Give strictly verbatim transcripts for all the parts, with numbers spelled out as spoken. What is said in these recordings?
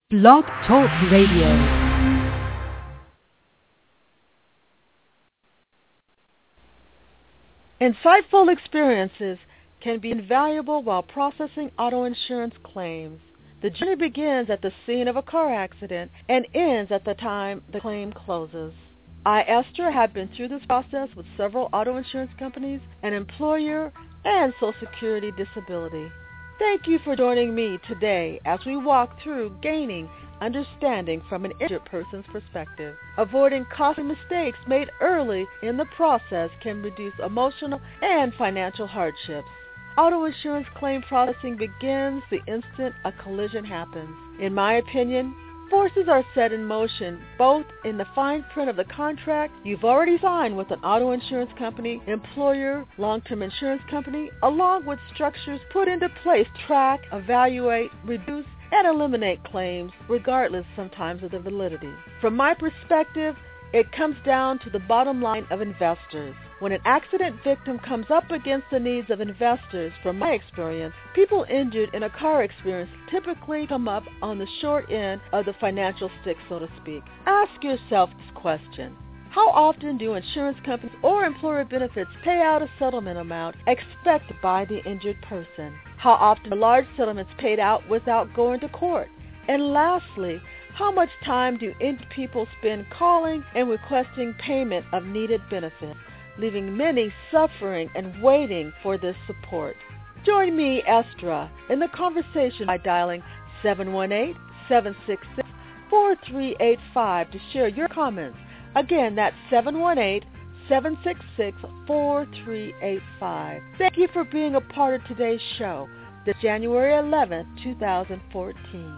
Blog Talk Radio. Insightful experiences can be invaluable while processing auto insurance claims. The journey begins at the scene of a car accident and ends at the time the claim closes. I, Esther, have been through this process with several auto insurance companies, an employer, and Social Security disability. Thank you for joining me today as we walk through gaining understanding from an injured person's perspective. Avoiding costly mistakes made early in the process can reduce emotional and financial hardships. Auto insurance claim processing begins the instant a collision happens. In my opinion, forces are set in motion both in the fine print of the contract you've already signed with an auto insurance company, employer, long-term insurance company, along with structures put into place to track, evaluate, reduce, and eliminate claims, regardless sometimes of the validity. From my perspective, it comes down to the bottom line of investors. When an accident victim comes up against the needs of investors, from my experience, people injured in a car experience typically come up on the short end of the financial stick, so to speak. Ask yourself this question. How often do insurance companies or employer benefits pay out a settlement amount expected by the injured person? How often are large settlements paid out without going to court? And lastly, how much time do injured people spend calling and requesting payment of needed benefits, leaving many suffering and waiting for this support? Join me, Estra, in the conversation by dialing seven one eight, seven six six, four three eight five to share your comments. Again, that's seven one eight, seven six six, four three eight five. Thank you for being a part of today's show, the January eleventh, twenty fourteen.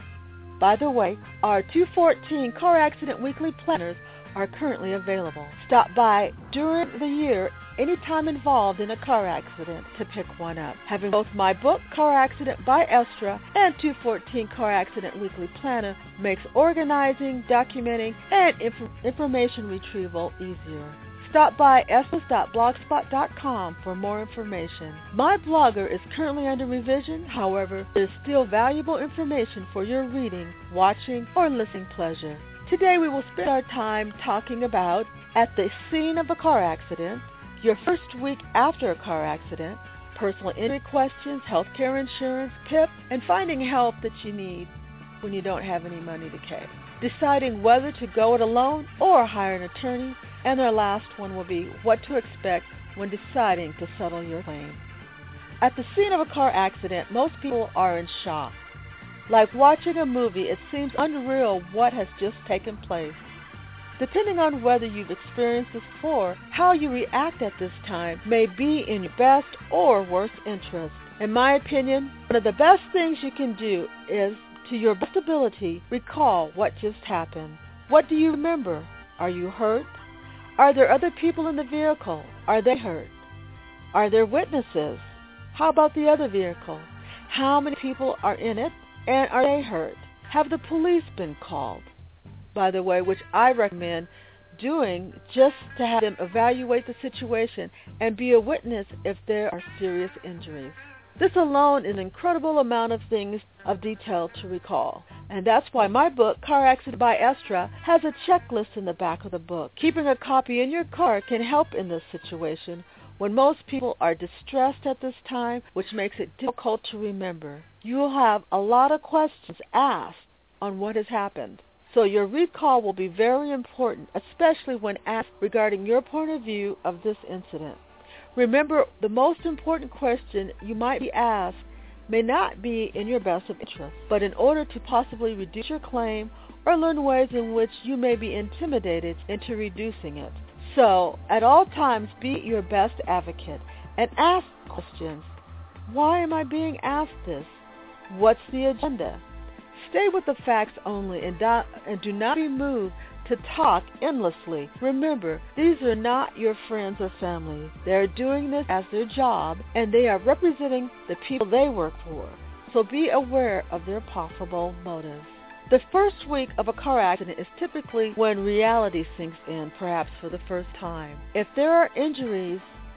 By the way, our two fourteen Car Accident Weekly Planners are currently available. Stop by during the year anytime involved in a car accident to pick one up. Having both my book, Car Accident by Estra, and two fourteen Car Accident Weekly Planner makes organizing, documenting, and inf- information retrieval easier. Stop by estes dot blogspot dot com for more information. My blogger is currently under revision. However, there is still valuable information for your reading, watching, or listening pleasure. Today we will spend our time talking about at the scene of a car accident, your first week after a car accident, personal injury questions, healthcare insurance, P I P, and finding help that you need when you don't have any money to pay. Deciding whether to go it alone or hire an attorney, and our last one will be what to expect when deciding to settle your claim. At the scene of a car accident, most people are in shock. Like watching a movie, it seems unreal what has just taken place. Depending on whether you've experienced this before, how you react at this time may be in your best or worst interest. In my opinion, one of the best things you can do is, to your best ability, recall what just happened. What do you remember? Are you hurt? Are there other people in the vehicle? Are they hurt? Are there witnesses? How about the other vehicle? How many people are in it, and are they hurt? Have the police been called? By the way, which I recommend doing just to have them evaluate the situation and be a witness if there are serious injuries. This alone is an incredible amount of things of detail to recall. And that's why my book, Car Accident by Estra, has a checklist in the back of the book. Keeping a copy in your car can help in this situation when most people are distressed at this time, which makes it difficult to remember. You will have a lot of questions asked on what has happened. So your recall will be very important, especially when asked regarding your point of view of this incident. Remember, the most important question you might be asked may not be in your best of interest, but in order to possibly reduce your claim or learn ways in which you may be intimidated into reducing it. So, at all times, be your best advocate and ask questions. Why am I being asked this? What's the agenda? Stay with the facts only and, do, and do not be moved to talk endlessly. Remember, these are not your friends or family. They are doing this as their job, and they are representing the people they work for. So be aware of their possible motives. The first week of a car accident is typically when reality sinks in, perhaps for the first time. If there are injuries,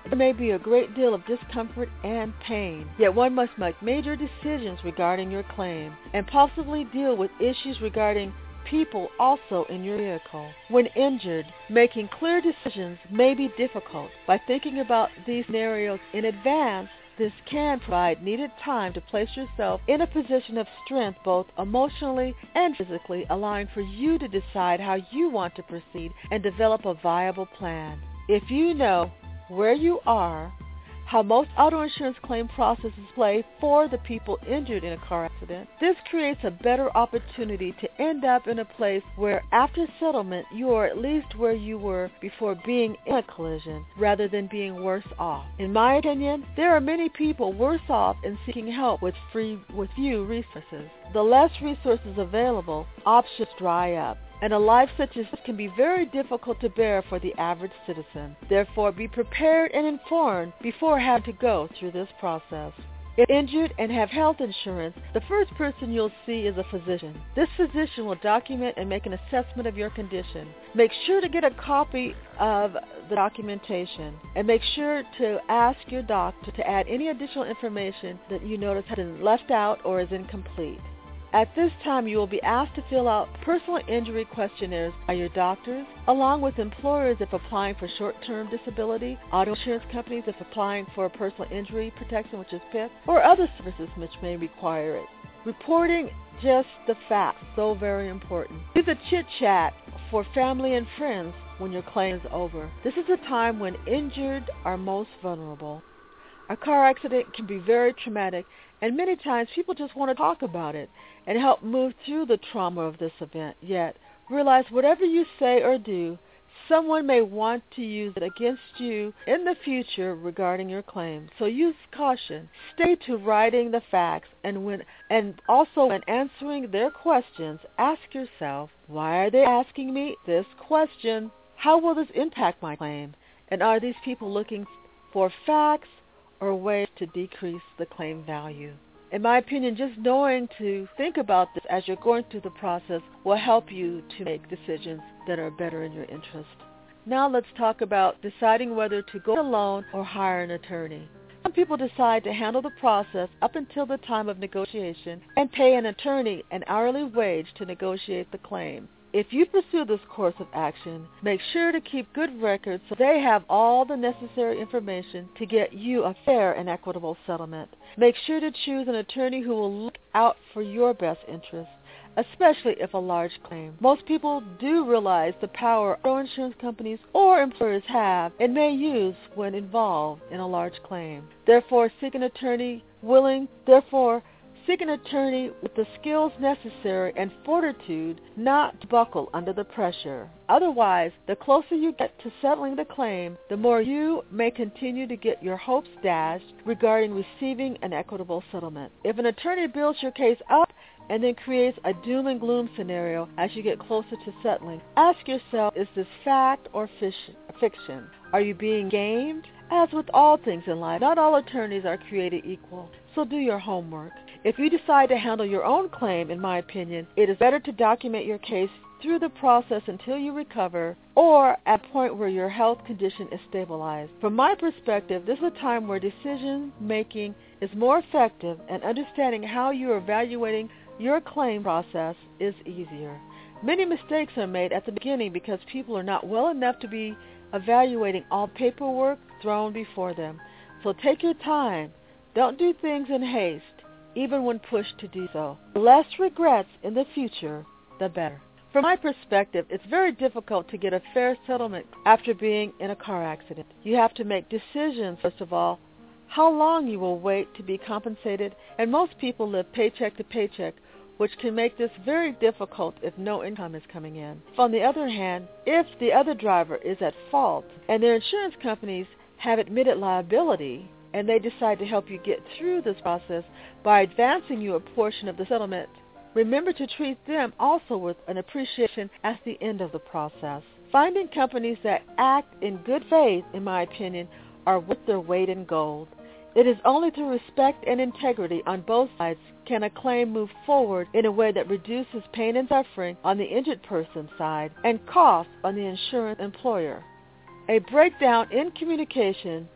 there may be a great deal of discomfort and pain, yet one must make major decisions regarding your claim and possibly deal with issues regarding people also in your vehicle. When injured, making clear decisions may be difficult. By thinking about these scenarios in advance, this can provide needed time to place yourself in a position of strength both emotionally and physically, allowing for you to decide how you want to proceed and develop a viable plan. If you know where you are, how most auto insurance claim processes play for the people injured in a car accident, this creates a better opportunity to end up in a place where after settlement you are at least where you were before being in a collision rather than being worse off. In my opinion, there are many people worse off in seeking help with free with few resources. The less resources available, options dry up, and a life such as this can be very difficult to bear for the average citizen. Therefore, be prepared and informed before having to go through this process. If injured and have health insurance, the first person you'll see is a physician. This physician will document and make an assessment of your condition. Make sure to get a copy of the documentation and make sure to ask your doctor to add any additional information that you notice has been left out or is incomplete. At this time, you will be asked to fill out personal injury questionnaires by your doctors, along with employers if applying for short-term disability, auto insurance companies if applying for personal injury protection, which is P I P, or other services which may require it. Reporting just the facts, so very important. Use a chit-chat for family and friends when your claim is over. This is a time when injured are most vulnerable. A car accident can be very traumatic, and many times people just want to talk about it and help move through the trauma of this event. Yet, realize whatever you say or do, someone may want to use it against you in the future regarding your claim. So use caution. Stay to writing the facts, and when and also when answering their questions, ask yourself, why are they asking me this question? How will this impact my claim? And are these people looking for facts or ways to decrease the claim value? In my opinion, just knowing to think about this as you're going through the process will help you to make decisions that are better in your interest. Now let's talk about deciding whether to go alone or hire an attorney. Some people decide to handle the process up until the time of negotiation and pay an attorney an hourly wage to negotiate the claim. If you pursue this course of action, make sure to keep good records so they have all the necessary information to get you a fair and equitable settlement. Make sure to choose an attorney who will look out for your best interests, especially if a large claim. Most people do realize the power auto insurance companies or employers have and may use when involved in a large claim. Therefore, seek an attorney willing, therefore, Seek an attorney with the skills necessary and fortitude not to buckle under the pressure. Otherwise, the closer you get to settling the claim, the more you may continue to get your hopes dashed regarding receiving an equitable settlement. If an attorney builds your case up and then creates a doom and gloom scenario as you get closer to settling, ask yourself, is this fact or fiction? Are you being gamed? As with all things in life, not all attorneys are created equal, so do your homework. If you decide to handle your own claim, in my opinion, it is better to document your case through the process until you recover or at a point where your health condition is stabilized. From my perspective, this is a time where decision making is more effective and understanding how you are evaluating your claim process is easier. Many mistakes are made at the beginning because people are not well enough to be evaluating all paperwork thrown before them. So take your time. Don't do things in haste, even when pushed to do so. The less regrets in the future, the better. From my perspective, it's very difficult to get a fair settlement after being in a car accident. You have to make decisions, first of all, how long you will wait to be compensated, and most people live paycheck to paycheck, which can make this very difficult if no income is coming in. On the other hand, if the other driver is at fault and their insurance companies have admitted liability, and they decide to help you get through this process by advancing you a portion of the settlement, remember to treat them also with an appreciation at the end of the process. Finding companies that act in good faith, in my opinion, are worth their weight in gold. It is only through respect and integrity on both sides can a claim move forward in a way that reduces pain and suffering on the injured person's side and costs on the insurance employer. A breakdown in communication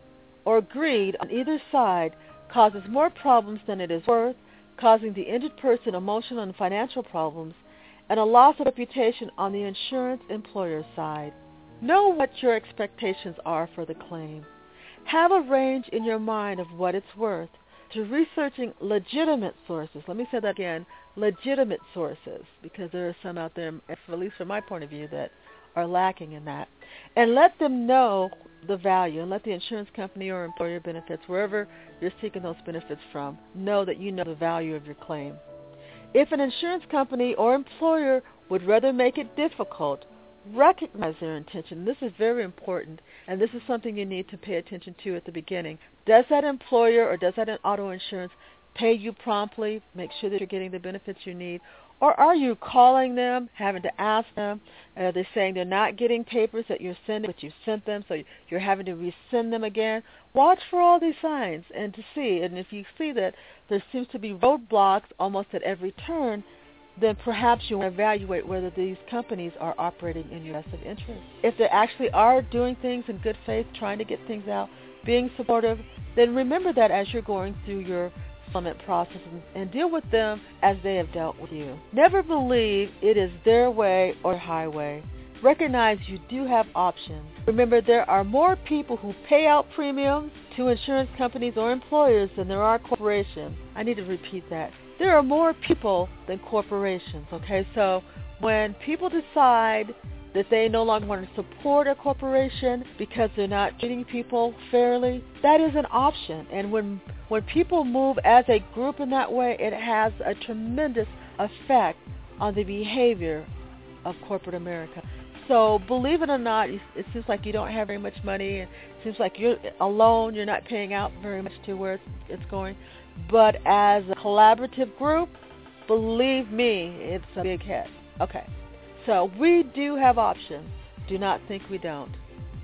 or greed on either side causes more problems than it is worth, causing the injured person emotional and financial problems, and a loss of reputation on the insurance employer's side. Know what your expectations are for the claim. Have a range in your mind of what it's worth through researching legitimate sources. Let me say that again, legitimate sources, because there are some out there, at least from my point of view, that are lacking in that. And let them know the value, and let the insurance company or employer benefits, wherever you're seeking those benefits from, know that you know the value of your claim. If an insurance company or employer would rather make it difficult, recognize their intention. This is very important, and this is something you need to pay attention to at the beginning. Does that employer or does that auto insurance pay you promptly? Make sure that you're getting the benefits you need. Or are you calling them, having to ask them? Are they saying they're not getting papers that you're sending, but you sent them, so you're having to resend them again? Watch for all these signs and to see. And if you see that there seems to be roadblocks almost at every turn, then perhaps you want to evaluate whether these companies are operating in your best interest. If they actually are doing things in good faith, trying to get things out, being supportive, then remember that as you're going through your settlement process and, and deal with them as they have dealt with you. Never believe it is their way or highway. Recognize you do have options. Remember, there are more people who pay out premiums to insurance companies or employers than there are corporations. I need to repeat that. There are more people than corporations, okay? So when people decide that they no longer want to support a corporation because they're not treating people fairly, that is an option. And when when people move as a group in that way, it has a tremendous effect on the behavior of corporate America. So believe it or not, it seems like you don't have very much money. It seems like you're alone. You're not paying out very much to where it's, it's going. But as a collaborative group, believe me, it's a big hit. Okay. So we do have options. Do not think we don't.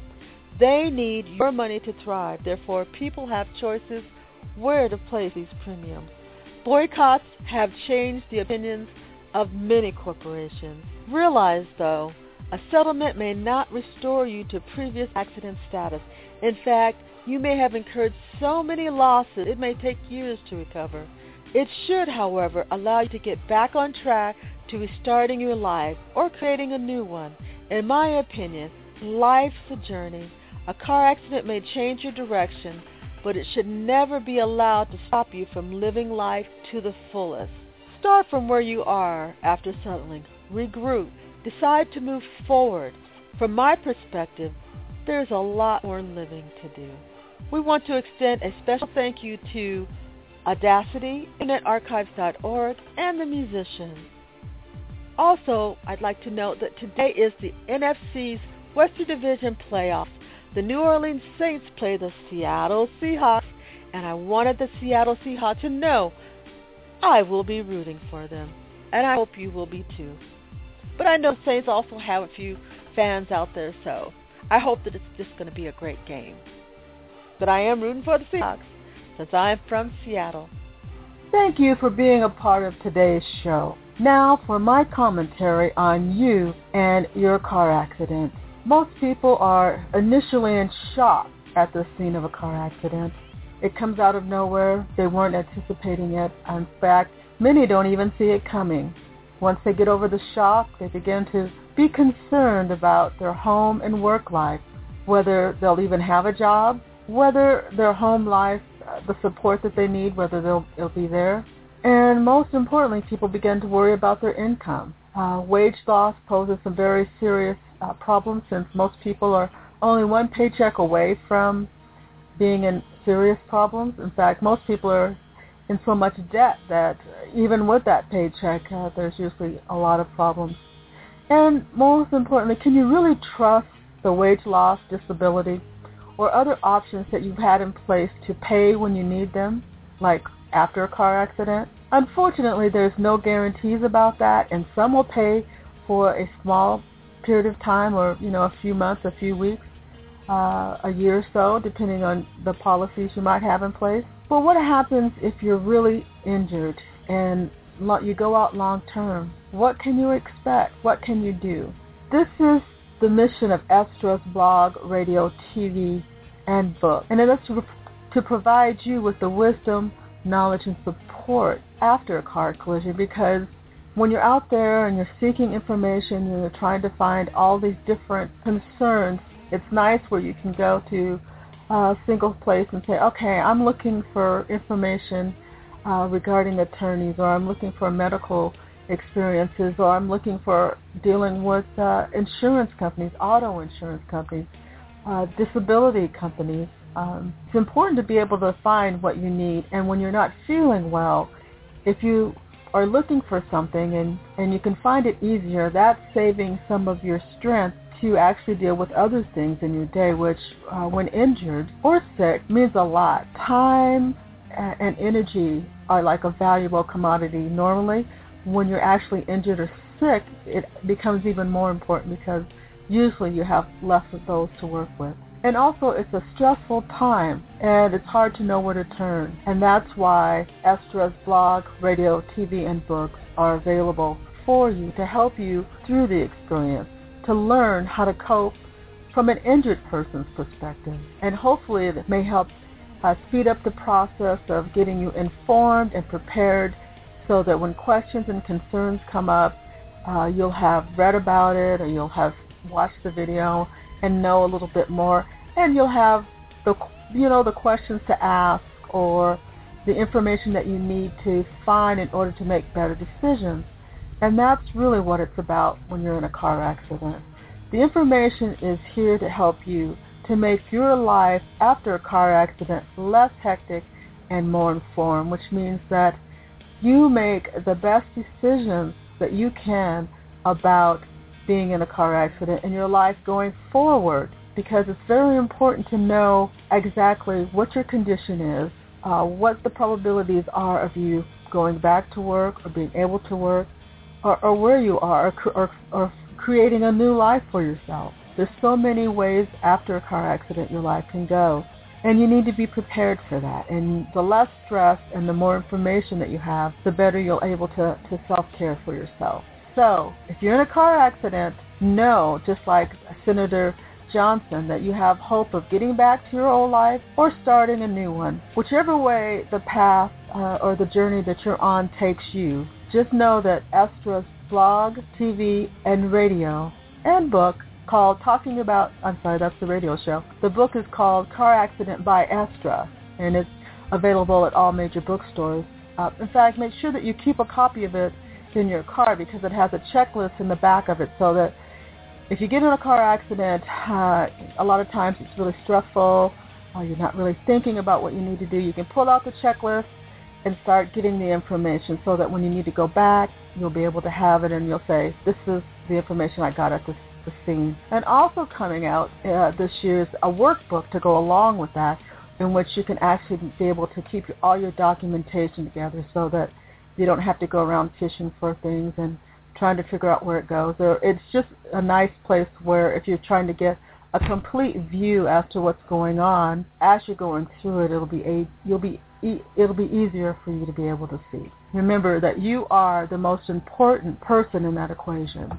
They need your money to thrive. Therefore, people have choices where to place these premiums. Boycotts have changed the opinions of many corporations. Realize, though, a settlement may not restore you to previous accident status. In fact, you may have incurred so many losses, it may take years to recover. It should, however, allow you to get back on track to restarting your life or creating a new one. In my opinion, life's a journey. A car accident may change your direction, but it should never be allowed to stop you from living life to the fullest. Start from where you are after settling. Regroup. Decide to move forward. From my perspective, there's a lot more living to do. We want to extend a special thank you to Audacity, Internet Archives dot org, and the musicians. Also, I'd like to note that today is the N F C's Western Division playoffs. The New Orleans Saints play the Seattle Seahawks, and I wanted the Seattle Seahawks to know I will be rooting for them, and I hope you will be too. But I know Saints also have a few fans out there, so I hope that it's just going to be a great game. But I am rooting for the Seahawks since I'm from Seattle. Thank you for being a part of today's show. Now for my commentary on you and your car accident. Most people are initially in shock at the scene of a car accident. It comes out of nowhere. They weren't anticipating it. In fact, many don't even see it coming. Once they get over the shock, they begin to be concerned about their home and work life, whether they'll even have a job, whether their home life, uh, the support that they need, whether they'll, they'll be there. And most importantly, people begin to worry about their income. Uh, wage loss poses some very serious uh, problems since most people are only one paycheck away from being in serious problems. In fact, most people are in so much debt that even with that paycheck, uh, there's usually a lot of problems. And most importantly, can you really trust the wage loss, disability, or other options that you've had in place to pay when you need them, like after a car accident? Unfortunately, there's no guarantees about that, and some will pay for a small period of time or, you know, a few months, a few weeks, uh, a year or so, depending on the policies you might have in place. But what happens if you're really injured and you go out long term? What can you expect? What can you do? This is the mission of Estra's blog, radio, T V, and books. And it is to, to provide you with the wisdom, knowledge, and support after a car collision, because when you're out there and you're seeking information and you're trying to find all these different concerns, it's nice where you can go to a single place and say, okay, I'm looking for information uh, regarding attorneys, or I'm looking for medical experiences, or I'm looking for dealing with uh, insurance companies, auto insurance companies, uh, disability companies. Um, it's important to be able to find what you need. And when you're not feeling well, if you are looking for something and, and you can find it easier, that's saving some of your strength to actually deal with other things in your day, which uh, when injured or sick means a lot. Time and energy are like a valuable commodity. Normally, when you're actually injured or sick, it becomes even more important because usually you have less of those to work with. And also, it's a stressful time, and it's hard to know where to turn. And that's why Estra's blog, radio, T V, and books are available for you to help you through the experience, to learn how to cope from an injured person's perspective. And hopefully it may help uh, speed up the process of getting you informed and prepared so that when questions and concerns come up, uh, you'll have read about it or you'll have watched the video and know a little bit more, and you'll have the you know the questions to ask or the information that you need to find in order to make better decisions. And that's really what it's about when you're in a car accident. The information is here to help you to make your life after a car accident less hectic and more informed, which means that you make the best decisions that you can about being in a car accident in your life going forward, because it's very important to know exactly what your condition is, uh, what the probabilities are of you going back to work or being able to work, or, or where you are, or, or, or creating a new life for yourself. There's so many ways after a car accident your life can go, and you need to be prepared for that. And the less stress and the more information that you have, the better you'll be able to, to self-care for yourself. So if you're in a car accident, know, just like Senator Johnson, that you have hope of getting back to your old life or starting a new one. Whichever way the path uh, or the journey that you're on takes you, just know that Estra's blog, T V, and radio and book called Talking About, I'm sorry, that's the radio show. The book is called Car Accident by Estra, and it's available at all major bookstores. Uh, in fact, make sure that you keep a copy of it in your car, because it has a checklist in the back of it, so that if you get in a car accident, uh, a lot of times it's really stressful, or you're not really thinking about what you need to do, you can pull out the checklist and start getting the information so that when you need to go back, you'll be able to have it and you'll say, this is the information I got at this, this scene. And also coming out uh, this year is a workbook to go along with that, in which you can actually be able to keep your, all your documentation together so that you don't have to go around fishing for things and trying to figure out where it goes. Or it's just a nice place where if you're trying to get a complete view as to what's going on as you're going through it, it'll be a you'll be it'll be easier for you to be able to see. Remember that you are the most important person in that equation.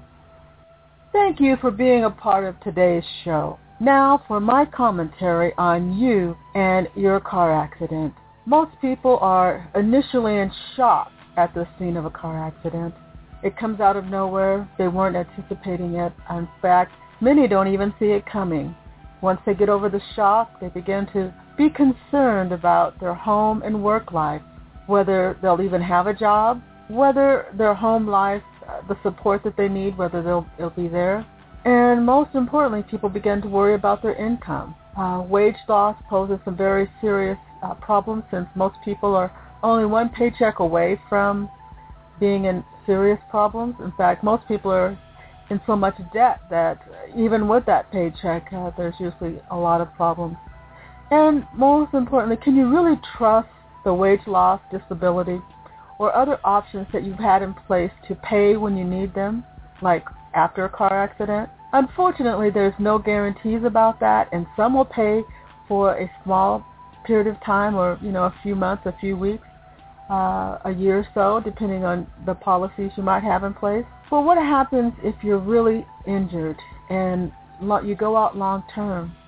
Thank you for being a part of today's show. Now for my commentary on you and your car accident. Most people are initially in shock at the scene of a car accident. It comes out of nowhere. They weren't anticipating it. In fact, many don't even see it coming. Once they get over the shock, they begin to be concerned about their home and work life, whether they'll even have a job, whether their home life, the support that they need, whether they'll, they'll be there. And most importantly, people begin to worry about their income. Uh, wage loss poses some very serious uh, problems, since most people are only one paycheck away from being in serious problems. In fact, most people are in so much debt that even with that paycheck, uh, there's usually a lot of problems. And most importantly, can you really trust the wage loss, disability, or other options that you've had in place to pay when you need them, like after a car accident? Unfortunately, there's no guarantees about that, and some will pay for a small period of time, or you know, a few months, a few weeks, uh, a year or so, depending on the policies you might have in place. But what happens if you're really injured and you go out long term?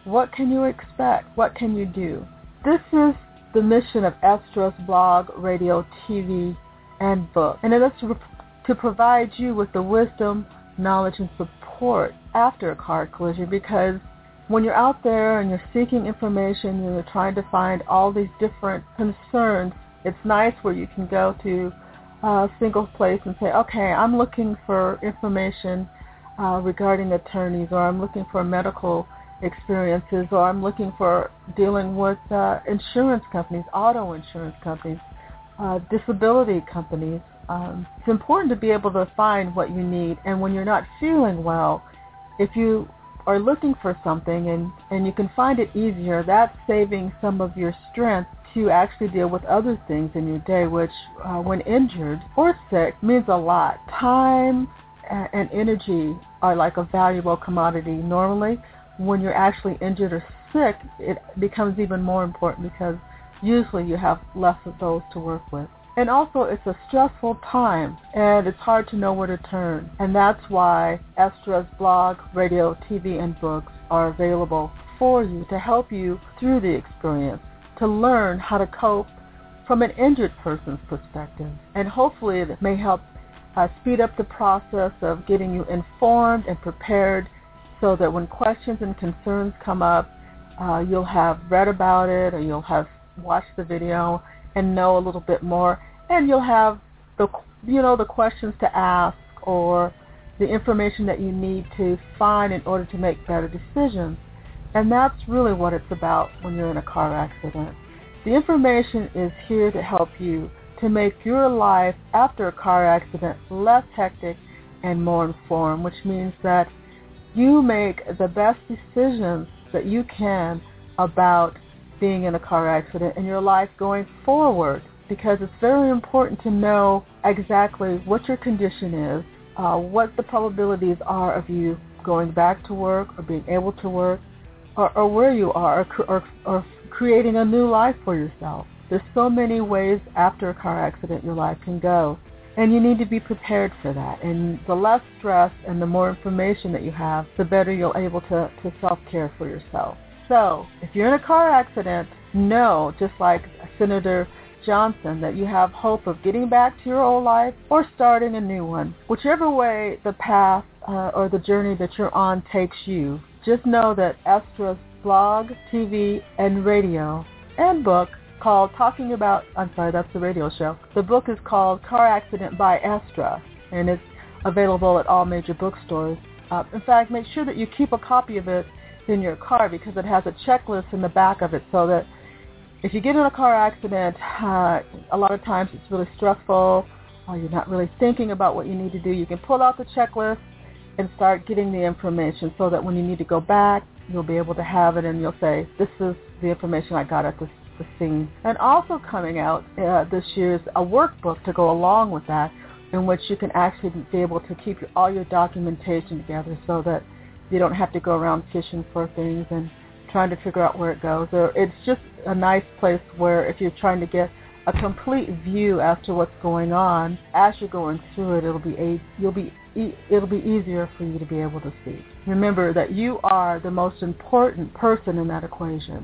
What can you expect? What can you do? This is the mission of Estra's blog, radio, T V, and book. And it is to, to provide you with the wisdom, knowledge, and support after a car collision, because when you're out there and you're seeking information and you're trying to find all these different concerns, it's nice where you can go to a single place and say, okay, I'm looking for information uh, regarding attorneys, or I'm looking for medical experiences, or I'm looking for dealing with uh, insurance companies, auto insurance companies, uh, disability companies. Um, it's important to be able to find what you need. And when you're not feeling well, if you are looking for something and, and you can find it easier, that's saving some of your strength to actually deal with other things in your day, which uh, when injured or sick means a lot. Time and energy are like a valuable commodity. Normally, when you're actually injured or sick, it becomes even more important because usually you have less of those to work with. And also, it's a stressful time, and it's hard to know where to turn. And that's why Estra's blog, radio, T V, and books are available for you to help you through the experience, to learn how to cope from an injured person's perspective. And hopefully it may help uh, speed up the process of getting you informed and prepared so that when questions and concerns come up, uh, you'll have read about it, or you'll have watched the video and know a little bit more, and you'll have the you know the questions to ask or the information that you need to find in order to make better decisions. And that's really what it's about when you're in a car accident. The information is here to help you to make your life after a car accident less hectic and more informed, which means that you make the best decisions that you can about being in a car accident and your life going forward, because it's very important to know exactly what your condition is, uh, what the probabilities are of you going back to work or being able to work, or, or where you are, or, or, or creating a new life for yourself. There's so many ways after a car accident your life can go, and you need to be prepared for that. And the less stress and the more information that you have, the better you'll be able to, to self-care for yourself. So if you're in a car accident, know, just like Senator Johnson, that you have hope of getting back to your old life or starting a new one. Whichever way the path uh, or the journey that you're on takes you, just know that Estra's blog, T V, and radio, and book called Talking About, I'm sorry, that's the radio show. The book is called Car Accident by Estra, and it's available at all major bookstores. Uh, in fact, make sure that you keep a copy of it in your car, because it has a checklist in the back of it, so that if you get in a car accident, uh, a lot of times it's really stressful, or you're not really thinking about what you need to do. You can pull out the checklist and start getting the information, so that when you need to go back, you'll be able to have it, and you'll say, this is the information I got at the, the scene. And also coming out uh, this year is a workbook to go along with that, in which you can actually be able to keep your, all your documentation together, so that you don't have to go around fishing for things and trying to figure out where it goes. Or it's just a nice place where if you're trying to get a complete view as to what's going on as you're going through it, it'll be a, you'll be it'll be easier for you to be able to see. Remember that you are the most important person in that equation.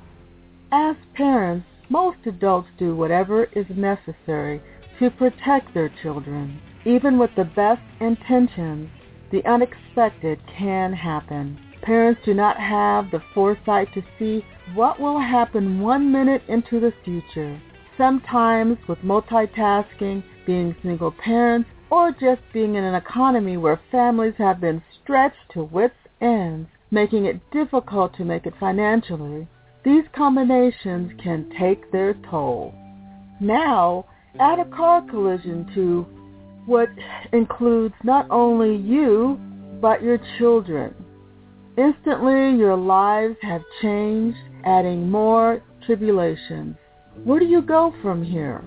As parents, most adults do whatever is necessary to protect their children. Even with the best intentions, the unexpected can happen. Parents do not have the foresight to see what will happen one minute into the future. Sometimes with multitasking, being single parents, or just being in an economy where families have been stretched to wits' ends, making it difficult to make it financially, these combinations can take their toll. Now, add a car collision to what includes not only you, but your children. Instantly, your lives have changed, adding more tribulations. Where do you go from here?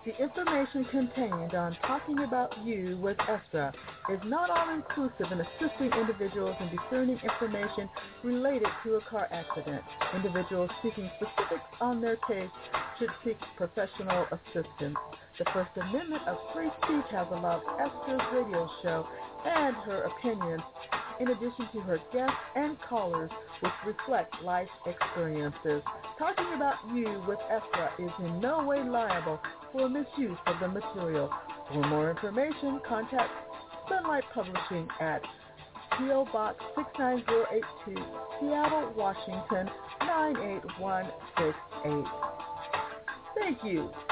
The information contained on Talking About You with Esra is not all-inclusive in assisting individuals in discerning information related to a car accident. Individuals seeking specifics on their case should seek professional assistance. The First Amendment of free speech has allowed Esra's radio show and her opinions, in addition to her guests and callers, which reflect life experiences. Talking About You with Esra is in no way liable for misuse of the material. For more information, contact Sunlight Publishing at P O. Box six nine zero eight two, Seattle, Washington nine eight one six eight. Thank you